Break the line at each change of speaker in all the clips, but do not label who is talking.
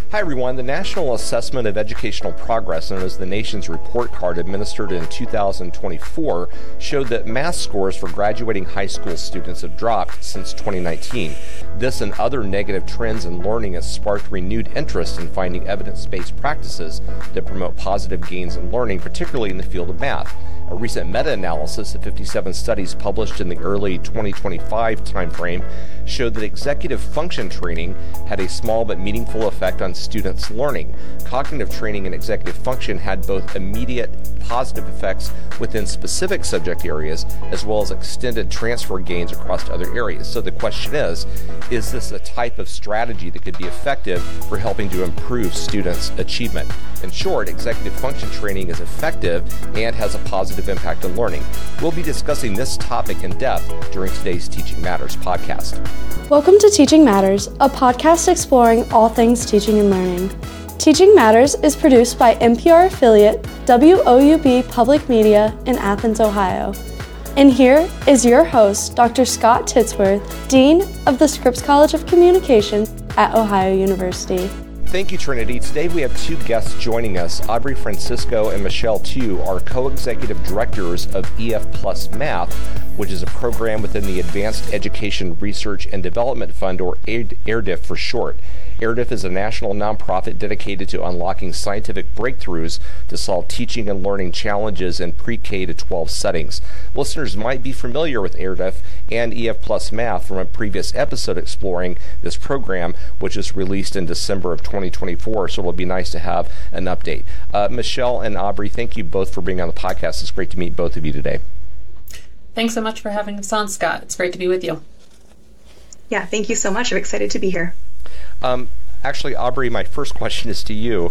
Hi everyone. The National Assessment of Educational Progress, known as the Nation's Report Card, administered in 2024, showed that math scores for graduating high school students have dropped since 2019. This and other negative trends in learning has sparked renewed interest in finding evidence-based practices that promote positive gains in learning, particularly in the field of math. A recent meta-analysis of 57 studies published in the early 2025 timeframe showed that executive function training had a small but meaningful effect on students' learning. Cognitive training and executive function had both immediate positive effects within specific subject areas as well as extended transfer gains across other areas. So the question is this a type of strategy that could be effective for helping to improve students' achievement? In short, executive function training is effective and has a positive impact on learning. We'll be discussing this topic in depth during today's Teaching Matters podcast.
Welcome to Teaching Matters, a podcast exploring all things teaching and learning. Teaching Matters is produced by NPR affiliate WOUB Public Media in Athens, Ohio. And here is your host, Dr. Scott Titsworth, Dean of the Scripps College of Communication at Ohio University.
Thank you, Trinity. Today we have two guests joining us. Aubrey Francisco and Michelle Tu are co-executive directors of EF Plus Math, which is a program within the Advanced Education Research and Development Fund, or AIRDF for short. AIRDF is a national nonprofit dedicated to unlocking scientific breakthroughs to solve teaching and learning challenges in pre-K to 12 settings. Listeners might be familiar with AIRDF and EF Plus Math from a previous episode exploring this program, which was released in December of 2024, so it'll be nice to have an update. Michelle and Aubrey, thank you both for being on the podcast. It's great to meet both of you today.
Thanks so much for having us on, Scott. It's great to be with you.
Yeah, thank you so much. I'm excited to be here.
Actually, Aubrey, my first question is to you.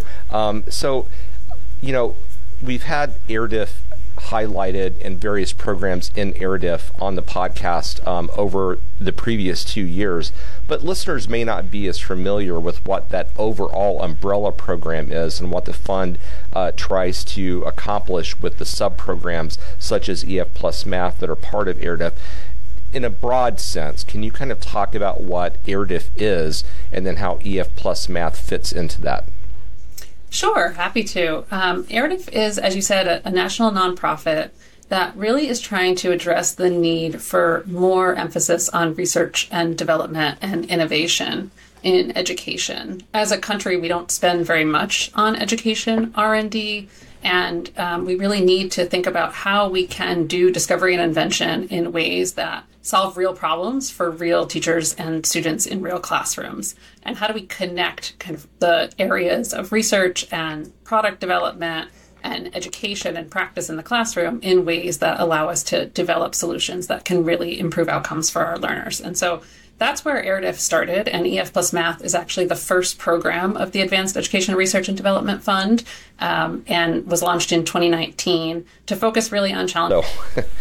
We've had AIRDF highlighted in various programs in AIRDF on the podcast over the previous 2 years, but listeners may not be as familiar with what that overall umbrella program is and what the fund tries to accomplish with the sub-programs such as EF Plus Math that are part of AIRDF. In a broad sense, can you kind of talk about what AIRDF is and then how EF Plus Math fits into that?
Sure, happy to. AIRDF is, as you said, a national nonprofit that really is trying to address the need for more emphasis on research and development and innovation in education. As a country, we don't spend very much on education R&D, and we really need to think about how we can do discovery and invention in ways that solve real problems for real teachers and students in real classrooms. And how do we connect kind of the areas of research and product development and education and practice in the classroom in ways that allow us to develop solutions that can really improve outcomes for our learners. And so that's where AIRDF started, and EF Plus Math is actually the first program of the Advanced Education Research and Development Fund, and was launched in 2019 to focus really on challenges.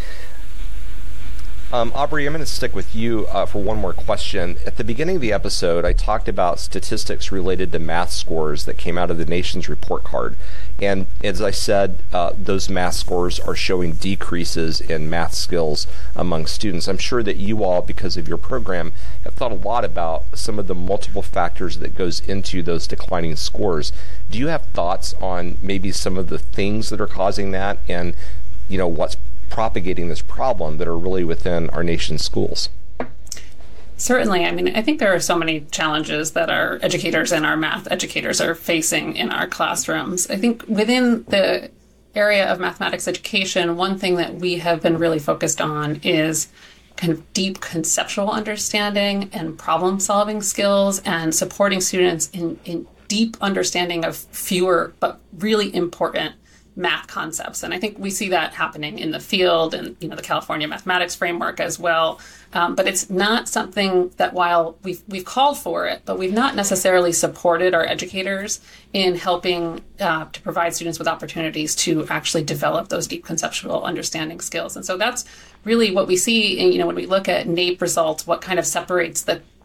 Aubrey, I'm going to stick with you for one more question. At the beginning of the episode, I talked about statistics related to math scores that came out of the Nation's Report Card. And as I said, those math scores are showing decreases in math skills among students. I'm sure that you all, because of your program, have thought a lot about some of the multiple factors that goes into those declining scores. Do you have thoughts on maybe some of the things that are causing that and, what's propagating this problem that are really within our nation's schools?
Certainly. I think there are so many challenges that our educators and our math educators are facing in our classrooms. I think within the area of mathematics education, one thing that we have been really focused on is kind of deep conceptual understanding and problem-solving skills and supporting students in deep understanding of fewer but really important math concepts. And I think we see that happening in the field and, the California Mathematics Framework as well. But it's not something that while we've called for it, but we've not necessarily supported our educators in helping to provide students with opportunities to actually develop those deep conceptual understanding skills. And so that's really what we see in, when we look at NAEP results, what kind of separates the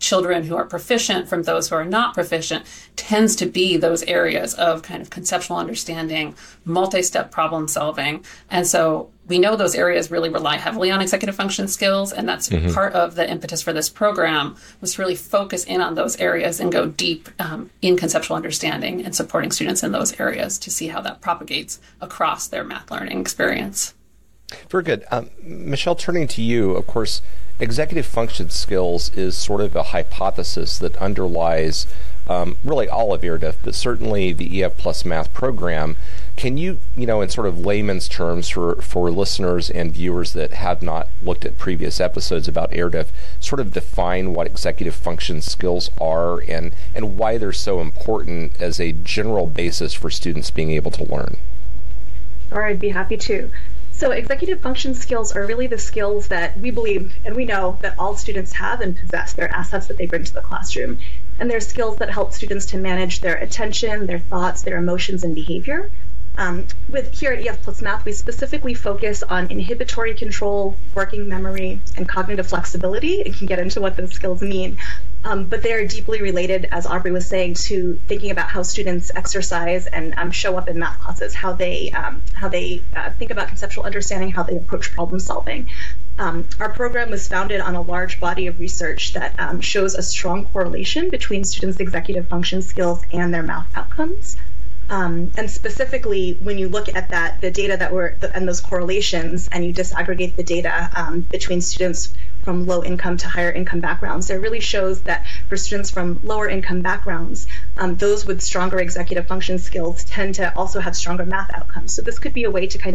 children who are proficient from those who are not proficient tends to be those areas of kind of conceptual understanding, multi-step problem solving. And so we know those areas really rely heavily on executive function skills. And that's part of the impetus for this program, was to really focus in on those areas and go deep in conceptual understanding and supporting students in those areas to see how that propagates across their math learning experience.
Very good. Michelle, turning to you, of course, executive function skills is sort of a hypothesis that underlies really all of ERDIF, but certainly the EF Plus Math program. Can you, in sort of layman's terms for listeners and viewers that have not looked at previous episodes about ERDIF, sort of define what executive function skills are and why they're so important as a general basis for students being able to learn?
Sure, I'd be happy to. So executive function skills are really the skills that we believe and we know that all students have and possess. They're assets that they bring to the classroom. And they're skills that help students to manage their attention, their thoughts, their emotions, and behavior. Here at EF Plus Math, we specifically focus on inhibitory control, working memory, and cognitive flexibility, and can get into what those skills mean. But they are deeply related, as Aubrey was saying, to thinking about how students exercise and show up in math classes, how they think about conceptual understanding, how they approach problem solving. Our program was founded on a large body of research that shows a strong correlation between students' executive function skills and their math outcomes. And specifically, when you look at the data and those correlations, and you disaggregate the data between students from low income to higher income backgrounds, it really shows that for students from lower income backgrounds, those with stronger executive function skills tend to also have stronger math outcomes. So this could be a way to kind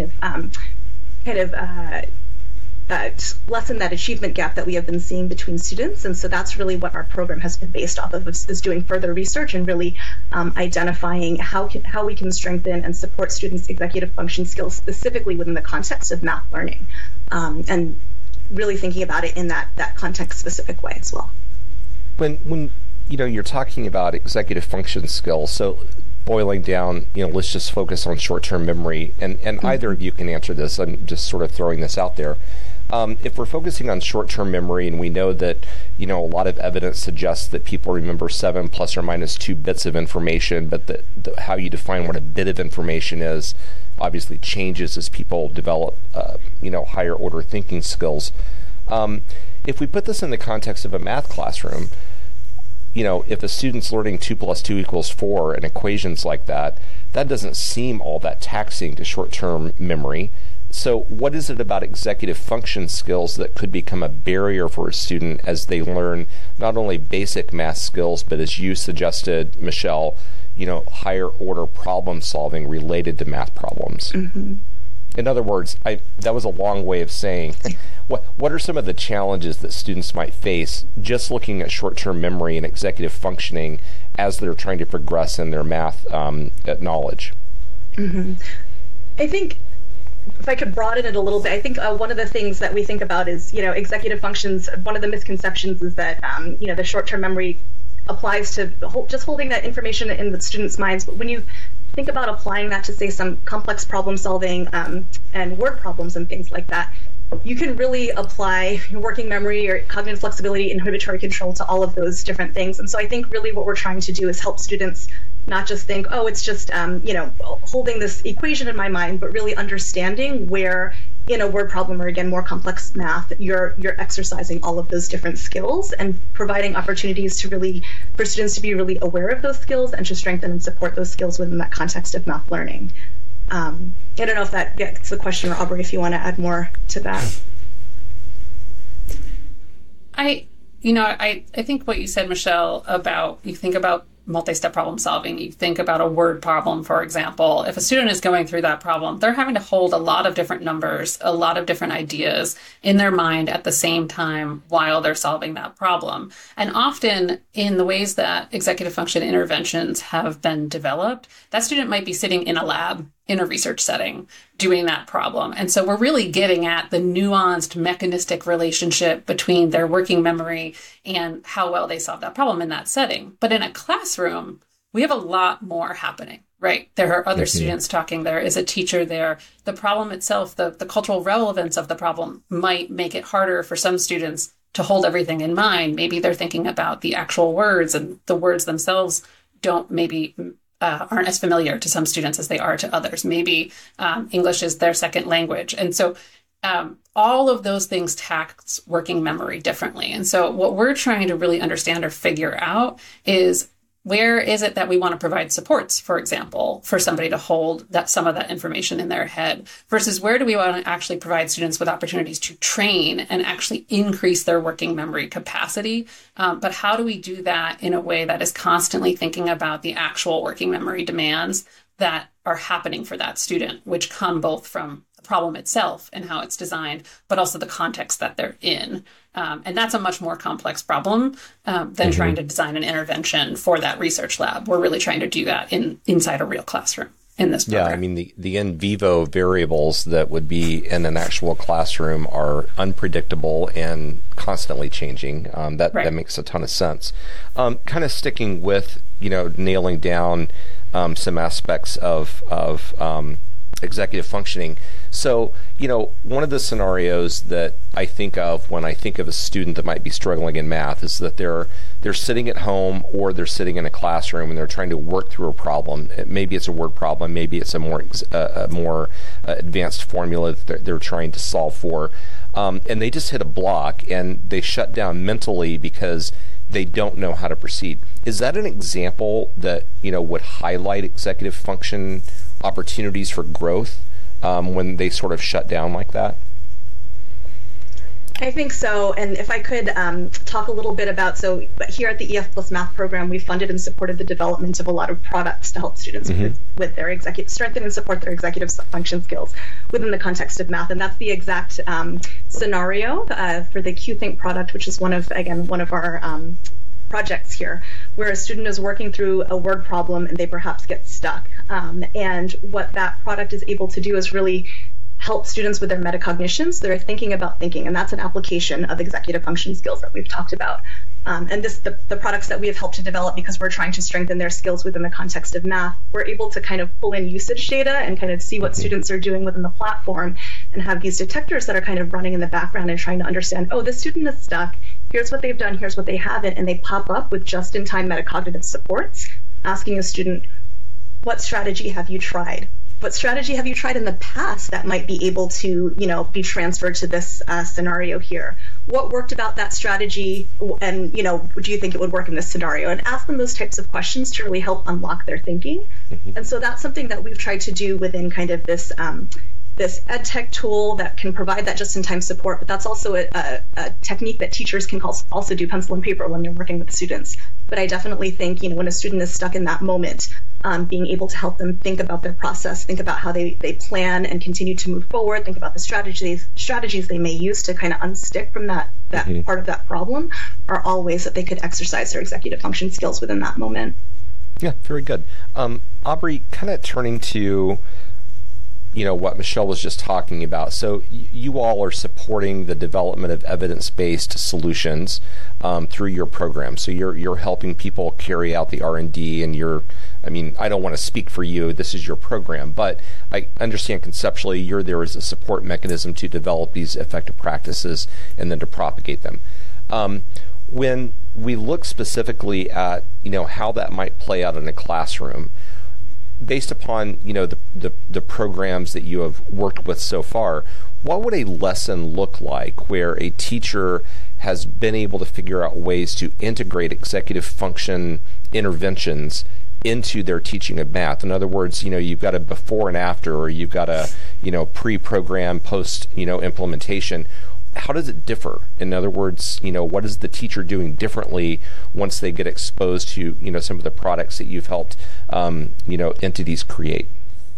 of lessen that achievement gap that we have been seeing between students. And so that's really what our program has been based off of, is doing further research and really identifying how we can strengthen and support students' executive function skills specifically within the context of math learning, and really thinking about it in that context-specific way as well.
When you're talking about executive function skills, so boiling down, let's just focus on short-term memory, and either of you can answer this. I'm just sort of throwing this out there. If we're focusing on short-term memory, and we know that, a lot of evidence suggests that people remember 7 plus or minus 2 bits of information, but how you define what a bit of information is obviously changes as people develop, higher order thinking skills. If we put this in the context of a math classroom, if a student's learning 2 plus 2 equals 4 and equations like that, that doesn't seem all that taxing to short-term memory. So what is it about executive function skills that could become a barrier for a student as they learn not only basic math skills, but as you suggested, Michelle, higher order problem solving related to math problems? Mm-hmm. In other words, that was a long way of saying, what are some of the challenges that students might face just looking at short-term memory and executive functioning as they're trying to progress in their math knowledge? Mm-hmm.
I think, if I could broaden it a little bit, I think one of the things that we think about is, executive functions. One of the misconceptions is that, the short-term memory applies to just holding that information in the students' minds. But when you think about applying that to, say, some complex problem solving and word problems and things like that, you can really apply working memory or cognitive flexibility, inhibitory control to all of those different things. And so I think really what we're trying to do is help students not just think, it's just, holding this equation in my mind, but really understanding where in a word problem or, again, more complex math, you're exercising all of those different skills and providing opportunities for students to be really aware of those skills and to strengthen and support those skills within that context of math learning. I don't know if that gets the question, or Aubrey, if you want to add more to that.
I think what you said, Michelle, about you think about multi-step problem solving, you think about a word problem, for example. If a student is going through that problem, they're having to hold a lot of different numbers, a lot of different ideas in their mind at the same time while they're solving that problem. And often in the ways that executive function interventions have been developed, that student might be sitting in a lab in a research setting doing that problem. And so we're really getting at the nuanced mechanistic relationship between their working memory and how well they solve that problem in that setting. But in a classroom, we have a lot more happening, right? There are other students talking. There is a teacher there. The problem itself, the cultural relevance of the problem might make it harder for some students to hold everything in mind. Maybe they're thinking about the actual words, and the words themselves aren't as familiar to some students as they are to others. Maybe English is their second language. And so all of those things tax working memory differently. And so what we're trying to really understand or figure out is, where is it that we want to provide supports, for example, for somebody to hold some of that information in their head, versus where do we want to actually provide students with opportunities to train and actually increase their working memory capacity. But how do we do that in a way that is constantly thinking about the actual working memory demands that are happening for that student, which come both from the problem itself and how it's designed, but also the context that they're in. And that's a much more complex problem than trying to design an intervention for that research lab. We're really trying to do that inside a real classroom in this program.
Yeah, I mean, the in vivo variables that would be in an actual classroom are unpredictable and constantly changing. That makes a ton of sense. Kind of sticking with, nailing down some aspects of executive functioning. So, one of the scenarios that I think of when I think of a student that might be struggling in math is that they're sitting at home or they're sitting in a classroom and they're trying to work through a problem. Maybe it's a word problem, maybe it's a more advanced formula that they're trying to solve for, and they just hit a block and they shut down mentally because they don't know how to proceed. Is that an example that would highlight executive function opportunities for growth when they sort of shut down like that?
I think so. And if I could talk a little bit about, here at the EF Plus Math program, we funded and supported the development of a lot of products to help students with their strengthen and support their executive function skills within the context of math. And that's the exact scenario for the QThink product, which is one of our projects here, where a student is working through a word problem and they perhaps get stuck. And what that product is able to do is really help students with their metacognition. So they're thinking about thinking, and that's an application of executive function skills that we've talked about. And the products that we have helped to develop, because we're trying to strengthen their skills within the context of math, we're able to kind of pull in usage data and kind of see what students are doing within the platform and have these detectors that are kind of running in the background and trying to understand, this student is stuck, here's what they've done, here's what they haven't, and they pop up with just-in-time metacognitive supports, asking a student, what strategy have you tried? What strategy have you tried in the past that might be able to, be transferred to this scenario here? What worked about that strategy, and, do you think it would work in this scenario? And ask them those types of questions to really help unlock their thinking. And so that's something that we've tried to do within kind of this this ed tech tool that can provide that just-in-time support, but that's also a technique that teachers can also do pencil and paper when they're working with students. But I definitely think, when a student is stuck in that moment, being able to help them think about their process, think about how they plan and continue to move forward, think about the strategies they may use to kind of unstick from that part of that problem, are all ways that they could exercise their executive function skills within that moment.
Yeah, very good. Aubrey, kind of turning to what Michelle was just talking about. So you all are supporting the development of evidence-based solutions through your program. So you're helping people carry out the R&D, and I don't want to speak for you, this is your program, but I understand conceptually you're there as a support mechanism to develop these effective practices and then to propagate them. When we look specifically at how that might play out in a classroom, based upon the programs that you have worked with so far, what would a lesson look like where a teacher has been able to figure out ways to integrate executive function interventions into their teaching of math? In other words, you've got a before and after, or you've got a pre-program, post implementation. How does it differ? In other words, what is the teacher doing differently once they get exposed to, some of the products that you've helped, entities create?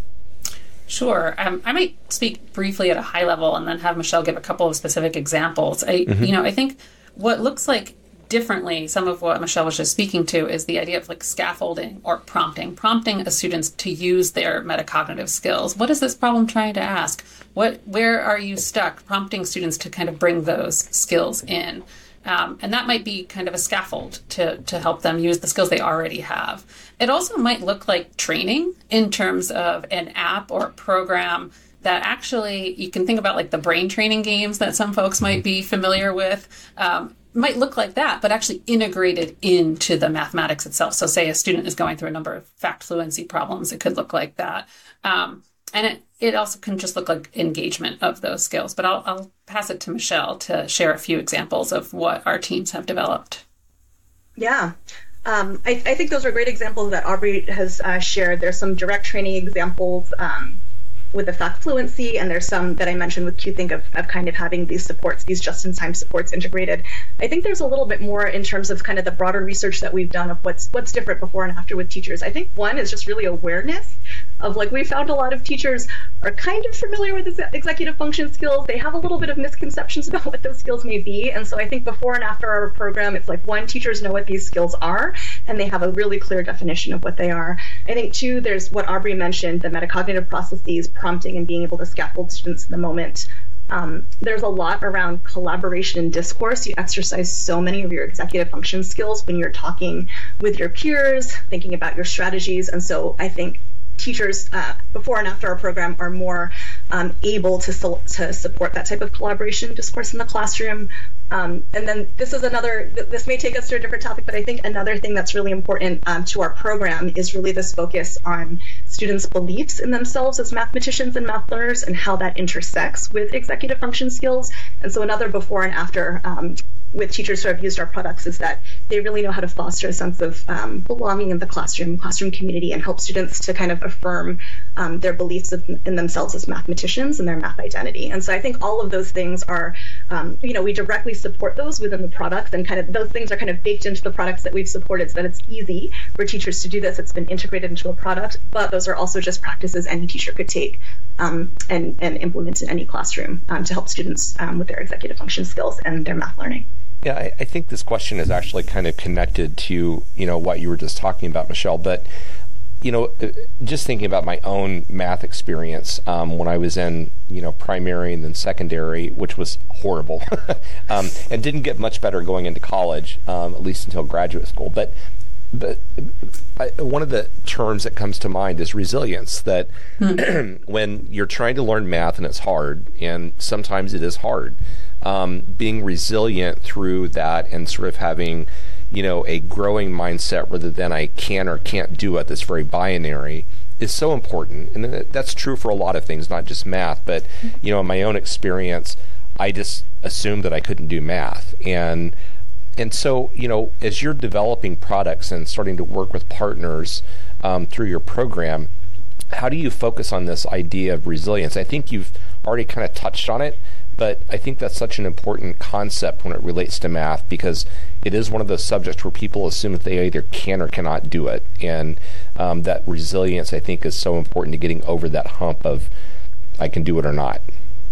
Sure. I might speak briefly at a high level and then have Michelle give a couple of specific examples. I think what looks like differently, some of what Michelle was just speaking to, is the idea of scaffolding or prompting a student to use their metacognitive skills. What is this problem trying to ask? Where are you stuck? Prompting students to kind of bring those skills in. And that might be kind of a scaffold to help them use the skills they already have. It also might look like training in terms of an app or a program that actually you can think about like the brain training games that some folks might be familiar with. Might look like that, but actually integrated into the mathematics itself. So say a student is going through a number of fact fluency problems, it could look like that. And it also can just look like engagement of those skills. But I'll pass it to Michelle to share a few examples of what our teams have developed.
Yeah. I think those are great examples that Aubrey has shared. There's some direct training examples with the fact fluency, and there's some that I mentioned with QThink of kind of having these supports, these just-in-time supports integrated. I think there's a little bit more in terms of kind of the broader research that we've done of what's different before and after with teachers. I think one is just really awareness of like, we found a lot of teachers are kind of familiar with executive function skills. They have a little bit of misconceptions about what those skills may be. And so I think before and after our program, it's like, one, teachers know what these skills are, and they have a really clear definition of what they are. I think two, there's what Aubrey mentioned, the metacognitive processes, prompting and being able to scaffold students in the moment. There's a lot around collaboration and discourse. You exercise so many of your executive function skills when you're talking with your peers, thinking about your strategies. And so I think teachers before and after our program are more able to support that type of collaboration discourse in the classroom. And then this may take us to a different topic, but I think another thing that's really important to our program is really this focus on students' beliefs in themselves as mathematicians and math learners and how that intersects with executive function skills. And so another before and after with teachers who have used our products is that they really know how to foster a sense of belonging in the classroom community, and help students to kind of affirm their beliefs in themselves as mathematicians and their math identity. And so I think all of those things are, we directly support those within the products, and kind of those things are kind of baked into the products that we've supported so that it's easy for teachers to do this. It's been integrated into a product, but those are also just practices any teacher could take and implement in any classroom to help students with their executive function skills and their math learning.
Yeah, I think this question is actually kind of connected to, what you were just talking about, Michelle. But, just thinking about my own math experience when I was in, primary and then secondary, which was horrible, and didn't get much better going into college, at least until graduate school. But one of the terms that comes to mind is resilience, that when you're trying to learn math and it's hard, and sometimes it is hard, being resilient through that and sort of having, a growing mindset rather than I can or can't do it, that's very binary, is so important. And that's true for a lot of things, not just math. But, in my own experience, I just assumed that I couldn't do math. And so, as you're developing products and starting to work with partners through your program, how do you focus on this idea of resilience? I think you've already kind of touched on it, but I think that's such an important concept when it relates to math, because it is one of those subjects where people assume that they either can or cannot do it. And that resilience, I think, is so important to getting over that hump of I can do it or not.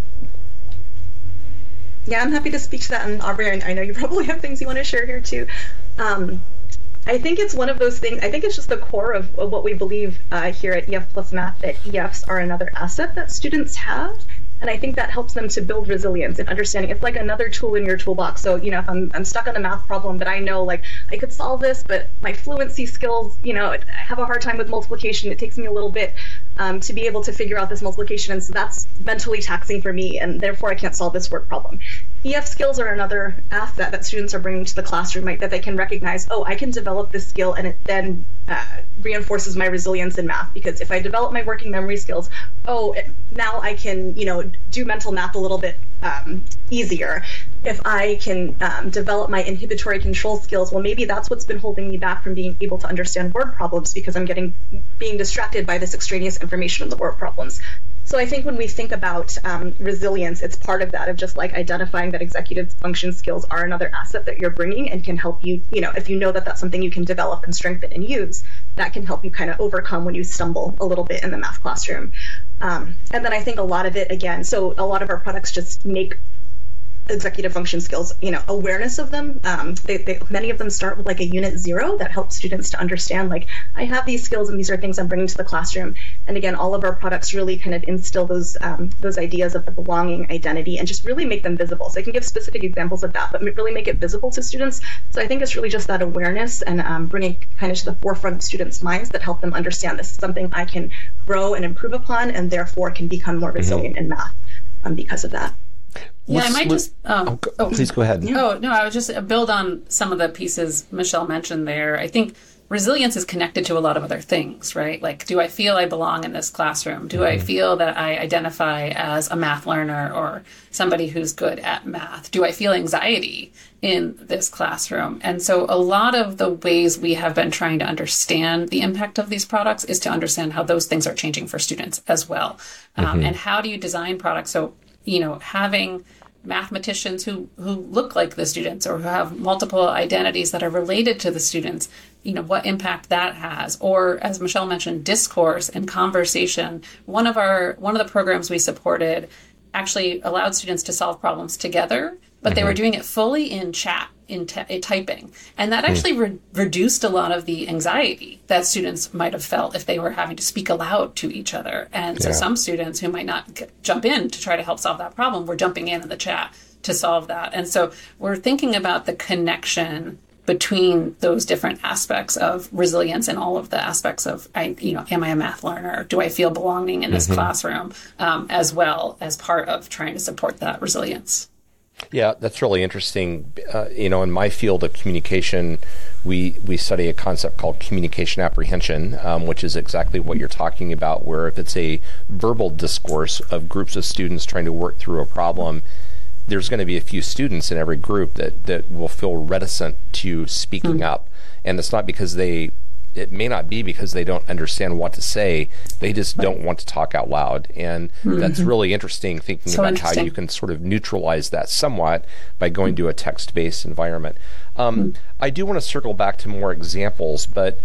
Yeah, I'm happy to speak to that. And Aubrey, I know you probably have things you want to share here too. I think it's one of those things, I think it's just the core of what we believe here at EF Plus Math, that EFs are another asset that students have. And I think that helps them to build resilience and understanding. It's like another tool in your toolbox. So, if I'm stuck on a math problem, but I know like I could solve this, but my fluency skills, I have a hard time with multiplication. It takes me a little bit to be able to figure out this multiplication. And so that's mentally taxing for me, and therefore I can't solve this word problem. EF skills are another asset that students are bringing to the classroom, right? That they can recognize, I can develop this skill, and it then reinforces my resilience in math. Because if I develop my working memory skills, now I can, do mental math a little bit easier. If I can develop my inhibitory control skills, well, maybe that's what's been holding me back from being able to understand word problems, because I'm being distracted by this extraneous information in the word problems. So I think when we think about resilience, it's part of that, of just like identifying that executive function skills are another asset that you're bringing and can help you, if you know that that's something you can develop and strengthen and use, that can help you kind of overcome when you stumble a little bit in the math classroom. And then I think a lot of it, again, so a lot of our products just make executive function skills, awareness of them. Many of them start with like a unit 0 that helps students to understand, like, I have these skills and these are things I'm bringing to the classroom. And again, all of our products really kind of instill those ideas of the belonging, identity, and just really make them visible. So I can give specific examples of that, but really make it visible to students. So I think it's really just that awareness and bringing kind of to the forefront of students' minds that help them understand this is something I can grow and improve upon, and therefore can become more resilient in math because of that.
Yeah, I might just...
please go ahead.
Oh, no, I would just build on some of the pieces Michelle mentioned there. I think resilience is connected to a lot of other things, right? Like, do I feel I belong in this classroom? Do I feel that I identify as a math learner or somebody who's good at math? Do I feel anxiety in this classroom? And so a lot of the ways we have been trying to understand the impact of these products is to understand how those things are changing for students as well. And how do you design products? So, having mathematicians who look like the students or who have multiple identities that are related to the students, what impact that has. Or, as Michelle mentioned, discourse and conversation. One of the programs we supported actually allowed students to solve problems together, but they were doing it fully in chat, in typing. And that actually reduced a lot of the anxiety that students might have felt if they were having to speak aloud to each other. And so some students who might not jump in to try to help solve that problem were jumping in the chat to solve that. And so we're thinking about the connection between those different aspects of resilience and all of the aspects of, am I a math learner? Do I feel belonging in this classroom, as well as part of trying to support that resilience?
Yeah, that's really interesting. In my field of communication, we study a concept called communication apprehension, which is exactly what you're talking about, where if it's a verbal discourse of groups of students trying to work through a problem, there's going to be a few students in every group that will feel reticent to speaking up. And it's not because it may not be because they don't understand what to say. They just don't want to talk out loud. And that's really interesting, thinking about how you can sort of neutralize that somewhat by going to a text-based environment. I do want to circle back to more examples, but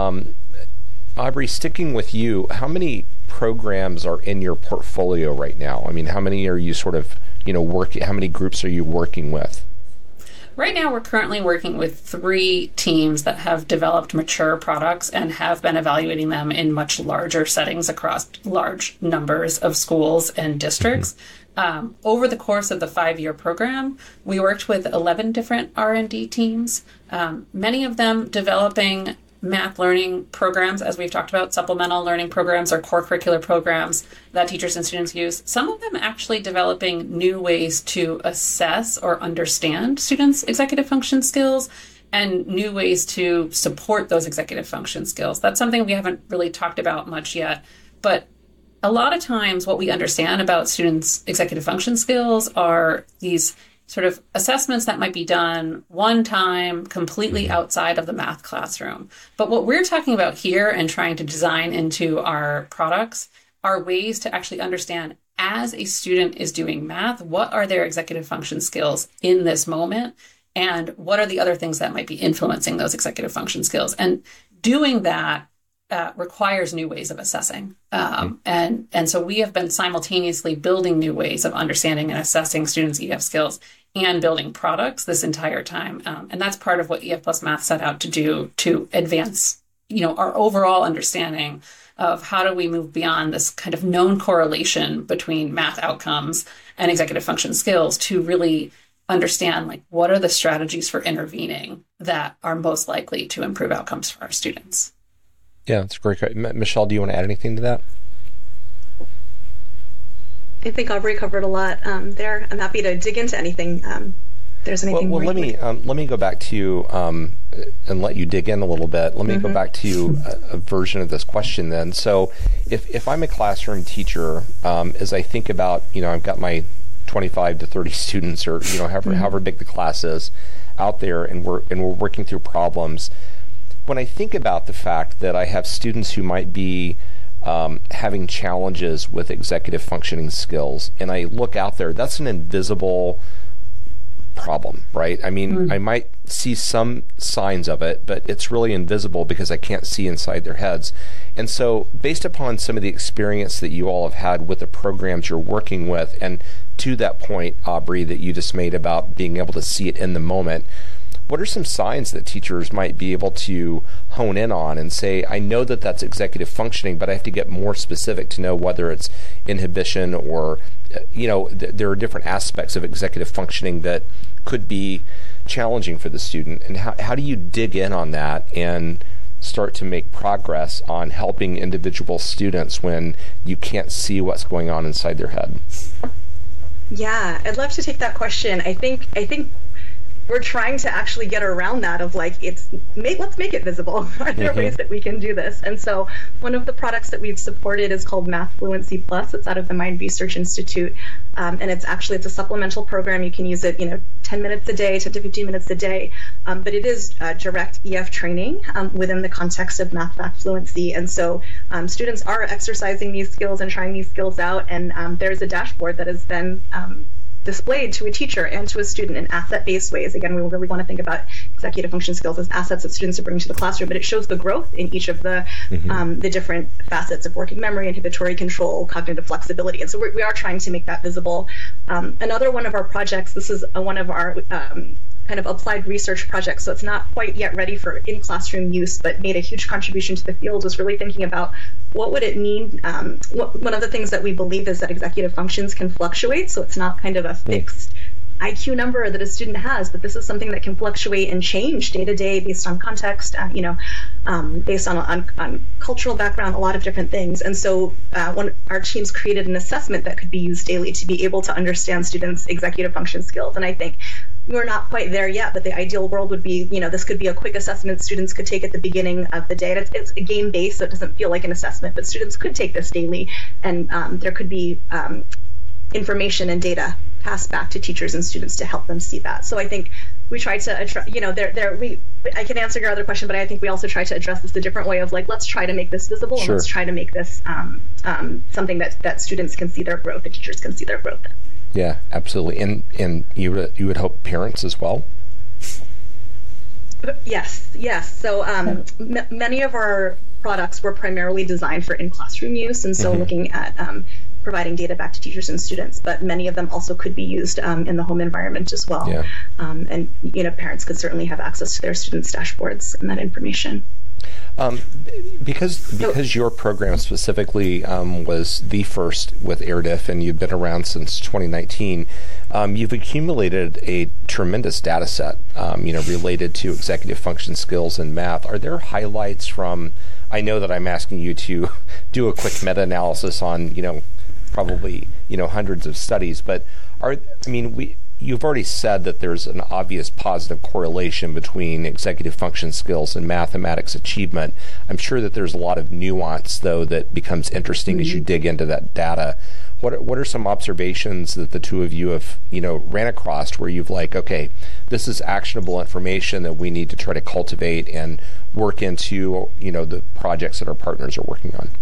Aubrey, sticking with you, how many programs are in your portfolio right now? I mean, how many are you sort of, how many groups are you working with?
Right now, we're currently working with 3 teams that have developed mature products and have been evaluating them in much larger settings across large numbers of schools and districts. Over the course of the 5-year program, we worked with 11 different R&D teams, many of them developing math learning programs, as we've talked about, supplemental learning programs or core curricular programs that teachers and students use. Some of them actually developing new ways to assess or understand students' executive function skills and new ways to support those executive function skills. That's something we haven't really talked about much yet, but a lot of times what we understand about students' executive function skills are these sort of assessments that might be done one time completely outside of the math classroom. But what we're talking about here and trying to design into our products are ways to actually understand, as a student is doing math, what are their executive function skills in this moment? And what are the other things that might be influencing those executive function skills? And doing that requires new ways of assessing. And so we have been simultaneously building new ways of understanding and assessing students' EF skills and building products this entire time. And that's part of what EF Plus Math set out to do, to advance, our overall understanding of how do we move beyond this kind of known correlation between math outcomes and executive function skills to really understand, like, what are the strategies for intervening that are most likely to improve outcomes for our students.
Yeah, that's great. Michelle, do you want to add anything to that?
I think Aubrey covered a lot there. I'm happy to dig into anything. There's anything
well, let me go back to you and let you dig in a little bit. Let me go back to a version of this question then. So if I'm a classroom teacher, as I think about, I've got my 25 to 30 students, or however big the class is out there, and we're working through problems. When I think about the fact that I have students who might be having challenges with executive functioning skills, and I look out there, that's an invisible problem, right? I mean, I might see some signs of it, but it's really invisible because I can't see inside their heads. And so based upon some of the experience that you all have had with the programs you're working with, and to that point, Aubrey, that you just made about being able to see it in the moment, what are some signs that teachers might be able to hone in on and say, I know that that's executive functioning, but I have to get more specific to know whether it's inhibition or, there are different aspects of executive functioning that could be challenging for the student. And how do you dig in on that and start to make progress on helping individual students when you can't see what's going on inside their head?
Yeah, I'd love to take that question. I think we're trying to actually get around that of like, let's make it visible. Are there ways that we can do this? And so one of the products that we've supported is called Math Fluency Plus. It's out of the Mind Research Institute. And it's a supplemental program. You can use it, 10 minutes a day, 10 to 15 minutes a day. But it is direct EF training within the context of math fact fluency. And so students are exercising these skills and trying these skills out. And there's a dashboard that has been displayed to a teacher and to a student in asset-based ways. Again, we really want to think about executive function skills as assets that students are bringing to the classroom, but it shows the growth in each of the different facets of working memory, inhibitory control, cognitive flexibility. And so we are trying to make that visible. Another one of our projects, this is one of our kind of applied research projects, so it's not quite yet ready for in-classroom use, but made a huge contribution to the field, was really thinking about what would it mean. One of the things that we believe is that executive functions can fluctuate, so it's not kind of a fixed IQ number that a student has, but this is something that can fluctuate and change day to day based on context, based on cultural background, a lot of different things. And so our teams created an assessment that could be used daily to be able to understand students' executive function skills. And I think we're not quite there yet, but the ideal world would be, this could be a quick assessment students could take at the beginning of the day. It's a game-based, so it doesn't feel like an assessment, but students could take this daily, and there could be information and data passed back to teachers and students to help them see that. So I think we try to, I can answer your other question, but I think we also try to address this a different way of like, let's try to make this visible, and let's try to make this something that students can see their growth, and teachers can see their growth in.
Yeah, absolutely. And you would hope parents as well?
Yes. So many of our products were primarily designed for in-classroom use, and so looking at providing data back to teachers and students, but many of them also could be used in the home environment as well. Yeah. And parents could certainly have access to their students' dashboards and that information. Because your program specifically was the first with ERDIF, and you've been around since 2019, you've accumulated a tremendous data set, related to executive function skills in math. Are there highlights from, I know that I'm asking you to do a quick meta-analysis on, probably, hundreds of studies, but you've already said that there's an obvious positive correlation between executive function skills and mathematics achievement. I'm sure that there's a lot of nuance, though, that becomes interesting as you dig into that data. What are some observations that the two of you have, ran across where you've like, okay, this is actionable information that we need to try to cultivate and work into, the projects that our partners are working on?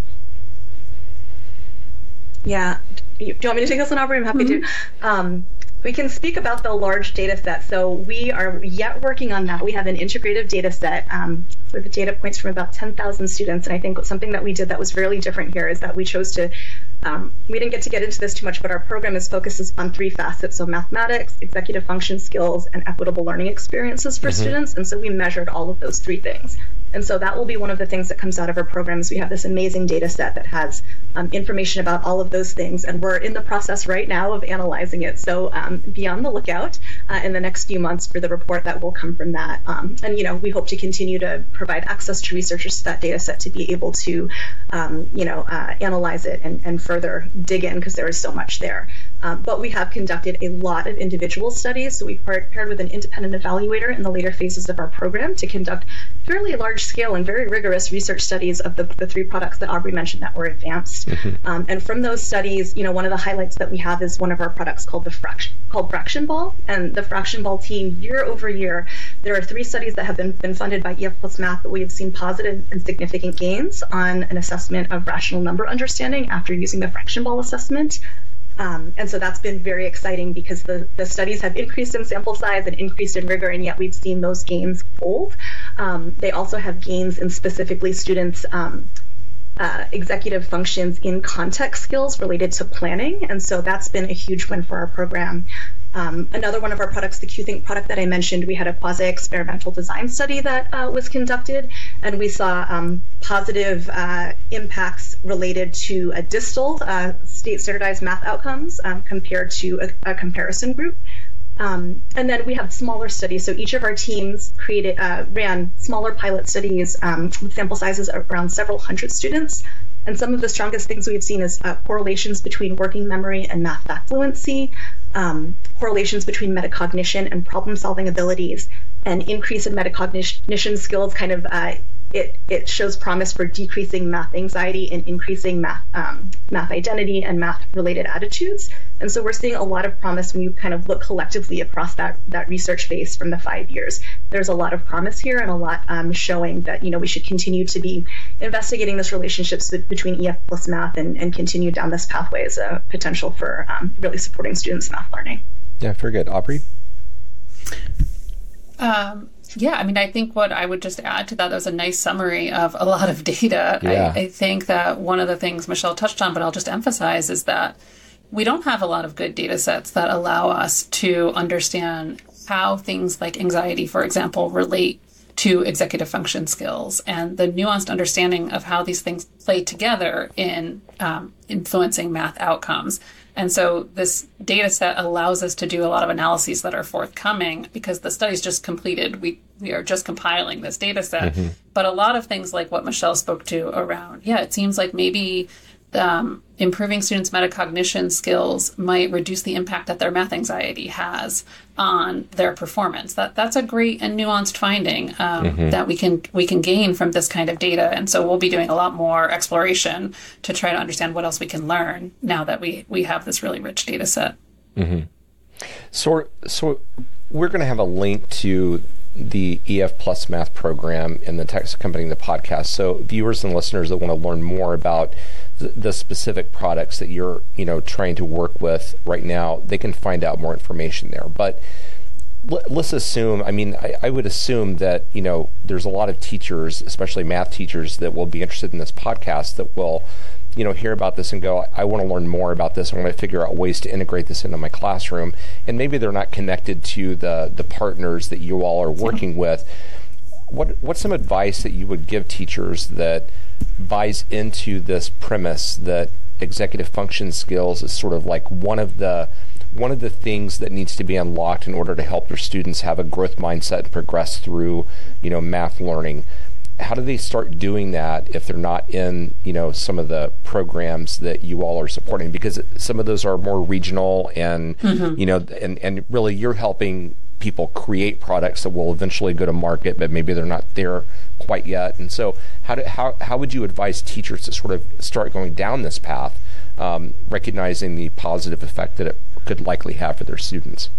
Yeah. Do you want me to take this one, Aubrey? I'm happy to. We can speak about the large data set. So we are yet working on that. We have an integrative data set with data points from about 10,000 students. And I think something that we did that was really different here is that we chose to, we didn't get into this too much, but our program focuses on three facets. So mathematics, executive function skills, and equitable learning experiences for students. And so we measured all of those three things. And so that will be one of the things that comes out of our programs. We have this amazing data set that has information about all of those things, and we're in the process right now of analyzing it. So be on the lookout in the next few months for the report that will come from that. And we hope to continue to provide access to researchers to that data set to be able to analyze it and further dig in, because there is so much there. But we have conducted a lot of individual studies. So we've paired with an independent evaluator in the later phases of our program to conduct fairly large scale and very rigorous research studies of the three products that Aubrey mentioned that were advanced. And from those studies, one of the highlights that we have is one of our products called Fraction Ball. And the Fraction Ball team, year over year, there are 3 studies that have been funded by EF Plus Math, but we have seen positive and significant gains on an assessment of rational number understanding after using the Fraction Ball assessment. And so that's been very exciting because the studies have increased in sample size and increased in rigor, and yet we've seen those gains hold. They also have gains in specifically students' executive functions in context skills related to planning. And so that's been a huge win for our program. Another one of our products, the QThink product that I mentioned, we had a quasi-experimental design study that was conducted, and we saw positive impacts related to a distal state standardized math outcomes compared to a comparison group. And then we have smaller studies. So each of our teams ran smaller pilot studies with sample sizes of around several hundred students. And some of the strongest things we've seen is correlations between working memory and math fluency, correlations between metacognition and problem-solving abilities, and increase in metacognition skills kind of it shows promise for decreasing math anxiety and increasing math identity and math-related attitudes. And so we're seeing a lot of promise when you kind of look collectively across that research base from the 5 years. There's a lot of promise here and a lot showing that, we should continue to be investigating this relationships between EF plus math and continue down this pathway as a potential for really supporting students' math learning.
Yeah, very good. Aubrey?
Yeah, I think what I would just add to that was a nice summary of a lot of data.
Yeah.
I think that one of the things Michelle touched on, but I'll just emphasize, is that we don't have a lot of good data sets that allow us to understand how things like anxiety, for example, relate to executive function skills and the nuanced understanding of how these things play together in influencing math outcomes. And so this data set allows us to do a lot of analyses that are forthcoming because the study's just completed. We are just compiling this data set. Mm-hmm. But a lot of things like what Michelle spoke to around, it seems like maybe improving students' metacognition skills might reduce the impact that their math anxiety has on their performance. That's a great and nuanced finding that we can gain from this kind of data. And so we'll be doing a lot more exploration to try to understand what else we can learn now that we have this really rich data set.
Mm-hmm. So we're going to have a link to the EF Plus Math program in the text accompanying the podcast. So viewers and listeners that want to learn more about the specific products that you're, trying to work with right now, they can find out more information there. But let's assume, I would assume that, there's a lot of teachers, especially math teachers, that will be interested in this podcast that will, hear about this and go, I want to learn more about this. I want to figure out ways to integrate this into my classroom. And maybe they're not connected to the partners that you all are working with. What's some advice that you would give teachers that buys into this premise that executive function skills is sort of like one of the things that needs to be unlocked in order to help their students have a growth mindset and progress through, math learning? How do they start doing that if they're not in, some of the programs that you all are supporting? Because some of those are more regional and, and really you're helping people create products that will eventually go to market, but maybe they're not there quite yet. And so how would you advise teachers to sort of start going down this path, recognizing the positive effect that it could likely have for their students?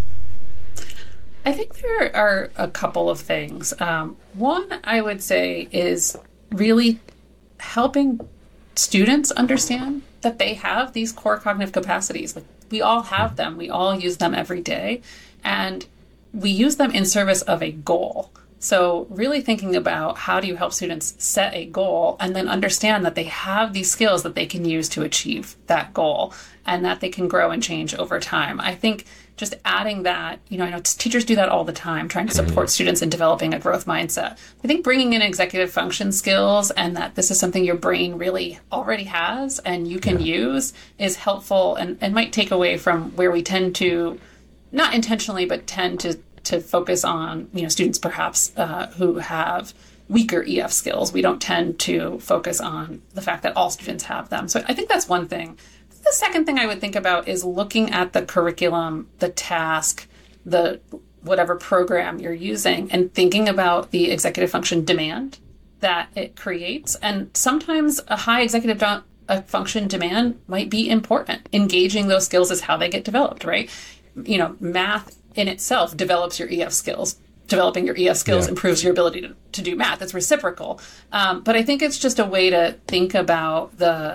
I think there are a couple of things. One, I would say, is really helping students understand that they have these core cognitive capacities. Like, we all have them. We all use them every day. And we use them in service of a goal. So really thinking about how do you help students set a goal and then understand that they have these skills that they can use to achieve that goal and that they can grow and change over time. I think just adding that, I know teachers do that all the time, trying to support students in developing a growth mindset. I think bringing in executive function skills and that this is something your brain really already has and you can use is helpful and might take away from where we tend to, not intentionally, but tend to focus on, students perhaps who have weaker EF skills. We don't tend to focus on the fact that all students have them. So I think that's one thing. The second thing I would think about is looking at the curriculum, the task, the whatever program you're using, and thinking about the executive function demand that it creates. And sometimes a high executive function demand might be important. Engaging those skills is how they get developed, right? Math in itself develops your EF skills. Developing your EF skills improves your ability to do math. It's reciprocal. But I think it's just a way to think about the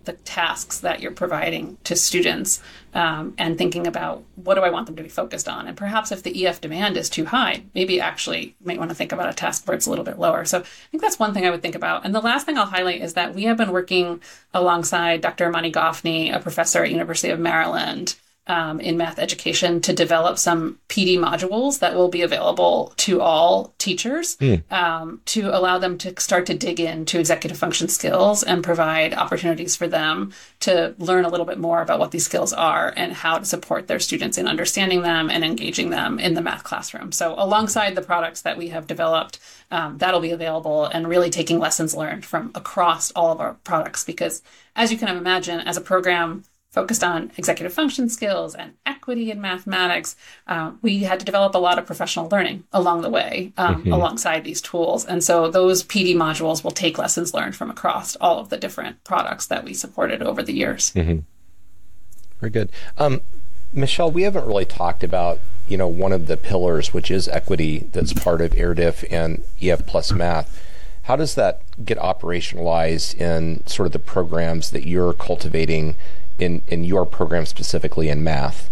the tasks that you're providing to students and thinking about what do I want them to be focused on. And perhaps if the EF demand is too high, maybe actually you might want to think about a task where it's a little bit lower. So I think that's one thing I would think about. And the last thing I'll highlight is that we have been working alongside Dr. Amani Goffney, a professor at University of Maryland, in math education, to develop some PD modules that will be available to all teachers to allow them to start to dig into executive function skills and provide opportunities for them to learn a little bit more about what these skills are and how to support their students in understanding them and engaging them in the math classroom. So alongside the products that we have developed, that'll be available, and really taking lessons learned from across all of our products. Because as you can imagine, as a program focused on executive function skills and equity in mathematics, we had to develop a lot of professional learning along the way, alongside these tools. And so those PD modules will take lessons learned from across all of the different products that we supported over the years.
Very good. Michelle, we haven't really talked about, one of the pillars, which is equity, that's part of ERDIF and EF Plus Math. How does that get operationalized in sort of the programs that you're cultivating in your program, specifically in math?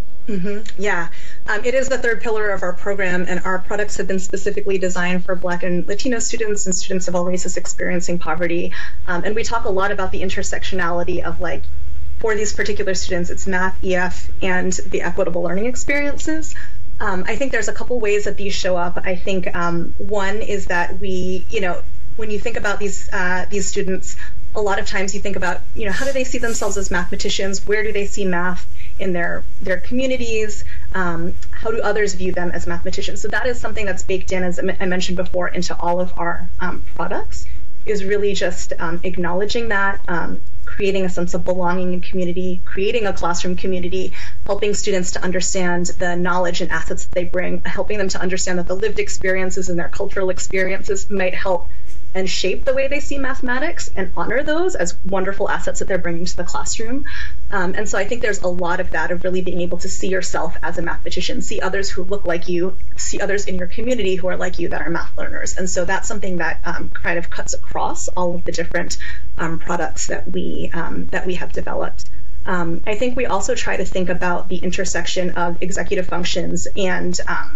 Yeah, it is the third pillar of our program, and our products have been specifically designed for Black and Latino students and students of all races experiencing poverty. And we talk a lot about the intersectionality of, for these particular students, it's math, EF, and the equitable learning experiences. I think there's a couple ways that these show up. I think one is that we, when you think about these students, a lot of times you think about, how do they see themselves as mathematicians? Where do they see math in their communities? How do others view them as mathematicians? So that is something that's baked in, as I mentioned before, into all of our products, is really just acknowledging that, creating a sense of belonging in community, creating a classroom community, helping students to understand the knowledge and assets that they bring, helping them to understand that the lived experiences and their cultural experiences might help and shape the way they see mathematics, and honor those as wonderful assets that they're bringing to the classroom. And so I think there's a lot of that, of really being able to see yourself as a mathematician, see others who look like you, see others in your community who are like you that are math learners. And so that's something that kind of cuts across all of the different products that we have developed. I think we also try to think about the intersection of executive functions and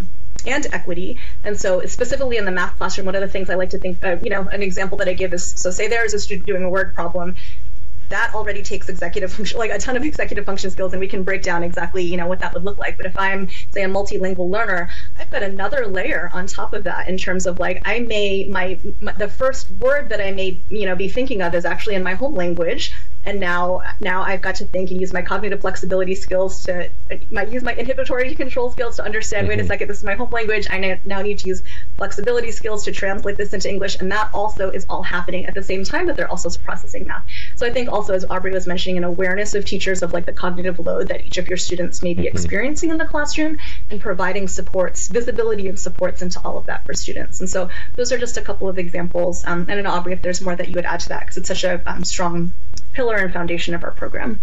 equity. And so specifically in the math classroom, one of the things I like to think, an example that I give is, so say there is a student doing a word problem, that already takes executive function, a ton of executive function skills, and we can break down exactly, what that would look like. But if I'm, say, a multilingual learner, I've got another layer on top of that in terms of I may, the first word that I may, be thinking of is actually in my home language. And now I've got to think and use my cognitive flexibility skills use my inhibitory control skills to understand, wait a second, this is my home language. I now need to use flexibility skills to translate this into English. And that also is all happening at the same time that they're also processing math. So I think also, as Aubrey was mentioning, an awareness of teachers of the cognitive load that each of your students may be experiencing in the classroom, and providing supports, visibility and supports into all of that for students. And so those are just a couple of examples. I don't know, Aubrey, if there's more that you would add to that, because it's such a strong pillar and foundation of our program.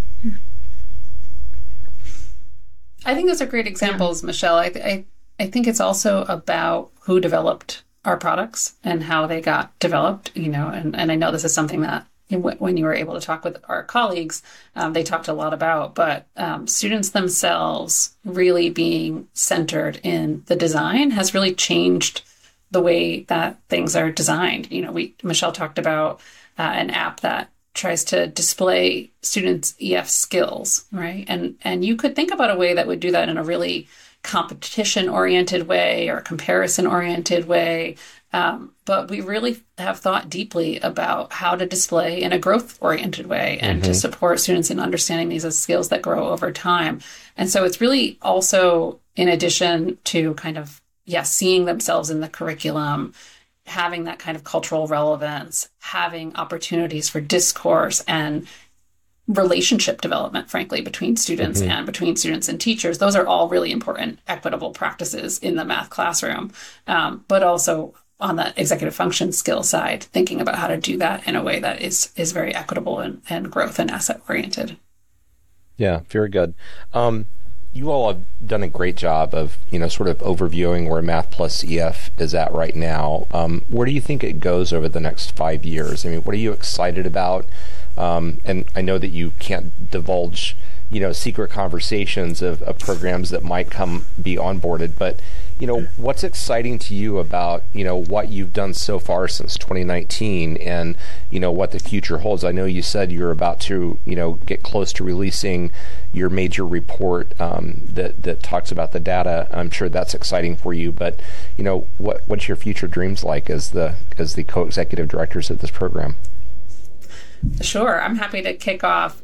I think those are great examples, Michelle. I think it's also about who developed our products and how they got developed, and I know this is something that when you were able to talk with our colleagues, they talked a lot about, but students themselves really being centered in the design has really changed the way that things are designed. Michelle talked about an app that tries to display students' EF skills, right? And you could think about a way that would do that in a really competition-oriented way or comparison-oriented way. But we really have thought deeply about how to display in a growth-oriented way and to support students in understanding these as skills that grow over time. And so it's really also, in addition to kind of, seeing themselves in the curriculum, having that kind of cultural relevance, having opportunities for discourse and relationship development, frankly, between students and between students and teachers. Those are all really important equitable practices in the math classroom, but also on the executive function skill side, thinking about how to do that in a way that is very equitable and growth and asset oriented.
Yeah, very good. You all have done a great job of, sort of overviewing where Math Plus EF is at right now. Where do you think it goes over the next 5 years? I mean, what are you excited about? And I know that you can't divulge, secret conversations of programs that might be onboarded, but what's exciting to you about, what you've done so far since 2019 and, what the future holds? I know you said you're about to, get close to releasing your major report that talks about the data. I'm sure that's exciting for you, but, what's your future dreams like as the co-executive directors of this program?
Sure. I'm happy to kick off.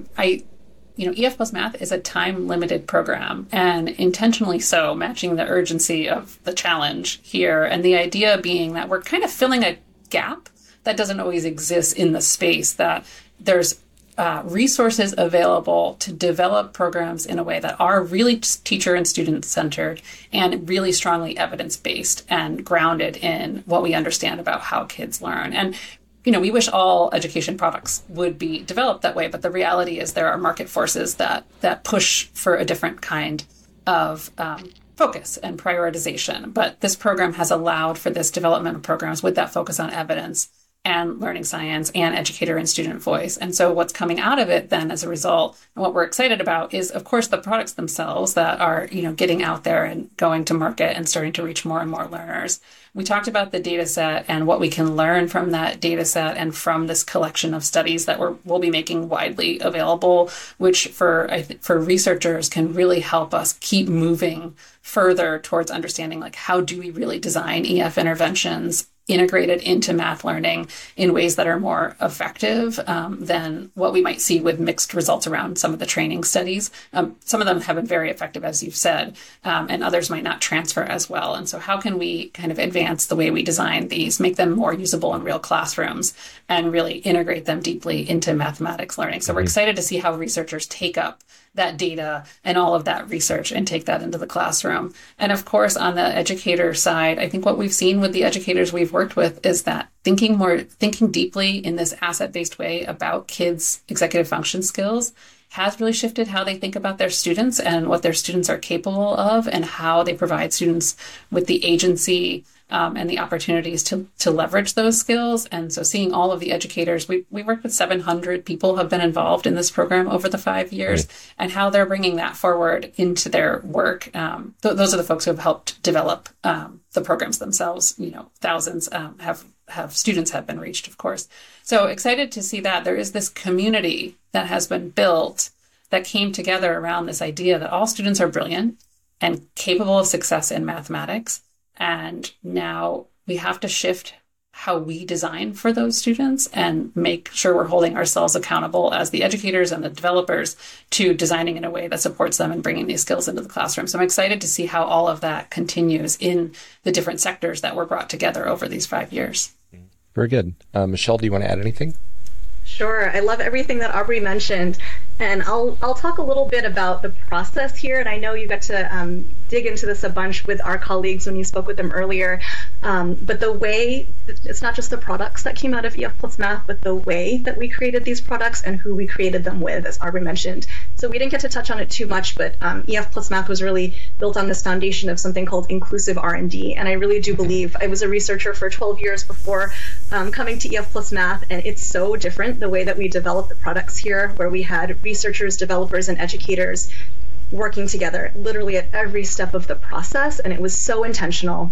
EF Plus Math is a time-limited program, and intentionally so, matching the urgency of the challenge here, and the idea being that we're kind of filling a gap that doesn't always exist in the space, that there's resources available to develop programs in a way that are really teacher and student-centered and really strongly evidence-based and grounded in what we understand about how kids learn. And we wish all education products would be developed that way, but the reality is there are market forces that push for a different kind of focus and prioritization. But this program has allowed for this development of programs with that focus on evidence and learning science and educator and student voice. And so what's coming out of it then as a result, and what we're excited about is, of course, the products themselves that are, getting out there and going to market and starting to reach more and more learners. We talked about the data set and what we can learn from that data set and from this collection of studies that we'll be making widely available, which for researchers can really help us keep moving further towards understanding, how do we really design EF interventions integrated into math learning in ways that are more effective than what we might see with mixed results around some of the training studies. Some of them have been very effective, as you've said, and others might not transfer as well. And so how can we kind of advance the way we design these, make them more usable in real classrooms, and really integrate them deeply into mathematics learning? So we're excited to see how researchers take up that data and all of that research and take that into the classroom. And of course, on the educator side, I think what we've seen with the educators we've worked with is that thinking deeply in this asset-based way about kids' executive function skills has really shifted how they think about their students and what their students are capable of and how they provide students with the agency and the opportunities to leverage those skills. And so seeing all of the educators, we worked with 700 people who have been involved in this program over the 5 years, right, and how they're bringing that forward into their work. Those are the folks who have helped develop the programs themselves. Thousands have students have been reached, of course. So excited to see that there is this community that has been built that came together around this idea that all students are brilliant and capable of success in mathematics. And now we have to shift how we design for those students and make sure we're holding ourselves accountable as the educators and the developers to designing in a way that supports them and bringing these skills into the classroom. So I'm excited to see how all of that continues in the different sectors that were brought together over these 5 years.
Very good. Michelle, do you want to add anything?
Sure. I love everything that Aubrey mentioned. And I'll talk a little bit about the process here. And I know you got to dig into this a bunch with our colleagues when you spoke with them earlier. But the way, it's not just the products that came out of EF Plus Math, but the way that we created these products and who we created them with, as Aubrey mentioned. So we didn't get to touch on it too much, but EF Plus Math was really built on this foundation of something called inclusive R&D. And I really do believe, I was a researcher for 12 years before coming to EF Plus Math, and it's so different the way that we develop the products here, where we had researchers, developers, and educators working together literally at every step of the process, and it was so intentional.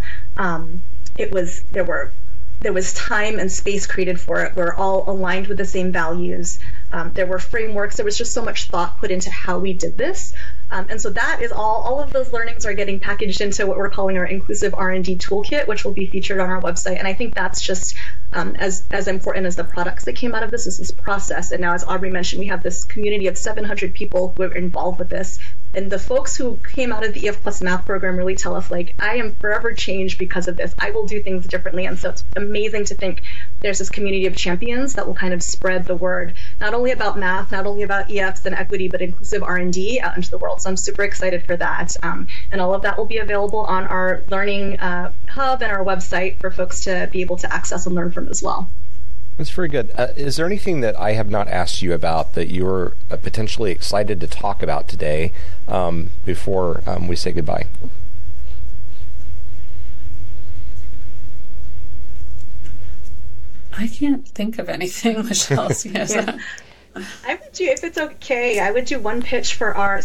There was time and space created for it. We're all aligned with the same values. There were frameworks. There was just so much thought put into how we did this. And so that is all of those learnings are getting packaged into what we're calling our inclusive R&D toolkit, which will be featured on our website. And I think that's just as important as the products that came out of this is this process. And now, as Aubrey mentioned, we have this community of 700 people who are involved with this. And the folks who came out of the EF Plus Math program really tell us, I am forever changed because of this. I will do things differently. And so it's amazing to think there's this community of champions that will kind of spread the word, not only about math, not only about EFs and equity, but inclusive R&D out into the world. So I'm super excited for that. And all of that will be available on our Learning Hub and our website for folks to be able to access and learn from as well.
That's very good. Is there anything that I have not asked you about that you're potentially excited to talk about today before we say goodbye?
I can't think of anything, Michelle. Yes.
Yeah. I would do, if it's okay, I would do one pitch for our,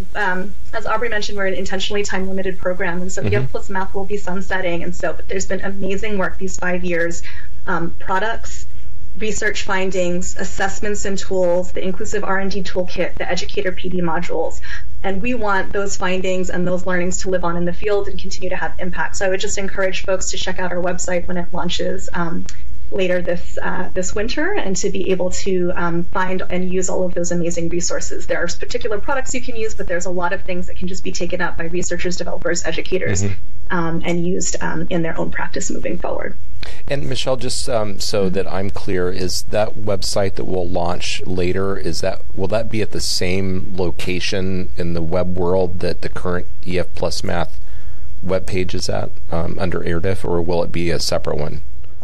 as Aubrey mentioned, we're an intentionally time-limited program, and so EF Plus Math will be sunsetting, and so there's been amazing work these 5 years, products, research findings, assessments and tools, the inclusive R&D toolkit, the educator PD modules, and we want those findings and those learnings to live on in the field and continue to have impact. So I would just encourage folks to check out our website when it launches later this winter, and to be able to find and use all of those amazing resources. There are particular products you can use, but there's a lot of things that can just be taken up by researchers, developers, educators, and used in their own practice moving forward.
And Michelle, just so that I'm clear, is that website that will launch later, will that be at the same location in the web world that the current EF Plus Math webpage is at, under ERDIF, or will it be a separate one?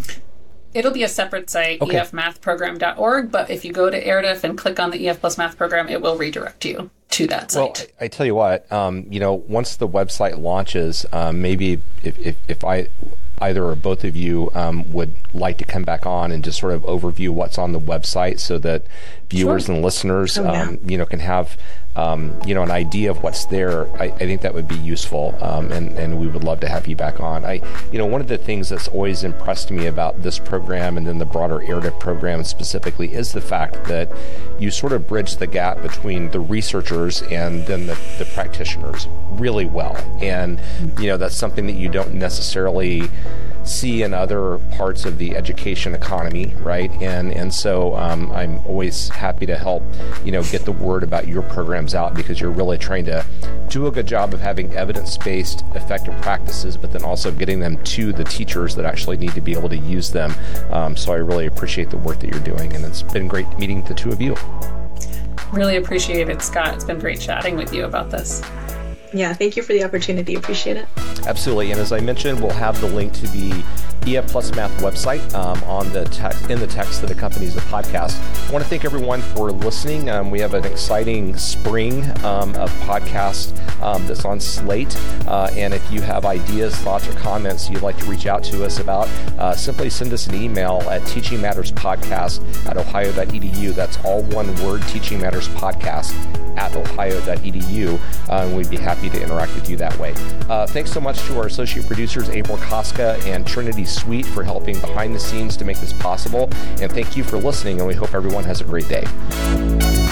It'll be a separate site, efmathprogram.org, but if you go to ERDIF and click on the EF Plus Math program, it will redirect you to that site.
Well, I tell you what, once the website launches, maybe if either or both of you would like to come back on and just sort of overview what's on the website, so that viewers and listeners, can have an idea of what's there. I think that would be useful, and we would love to have you back on. One of the things that's always impressed me about this program, and then the broader ERDIF program specifically, is the fact that you sort of bridge the gap between the researchers and then the practitioners really well. And, that's something that you don't necessarily see in other parts of the education economy, right? And so I'm always happy to help, get the word about your programs out, because you're really trying to do a good job of having evidence-based effective practices, but then also getting them to the teachers that actually need to be able to use them. So I really appreciate the work that you're doing, and it's been great meeting the two of you.
Really appreciate it, Scott. It's been great chatting with you about this.
Yeah, thank you for the opportunity. Appreciate it.
Absolutely. And as I mentioned, we'll have the link to the EF Plus Math website in the text that accompanies the podcast. I want to thank everyone for listening. We have an exciting spring of podcasts that's on slate. And if you have ideas, thoughts, or comments you'd like to reach out to us about, simply send us an email at teachingmatterspodcast@ohio.edu. That's all one word, teachingmatterspodcast@ohio.edu. And we'd be happy to interact with you that way. Thanks so much to our associate producers, April Koska and Trinity Sweet, for helping behind the scenes to make this possible. And thank you for listening, and we hope everyone has a great day.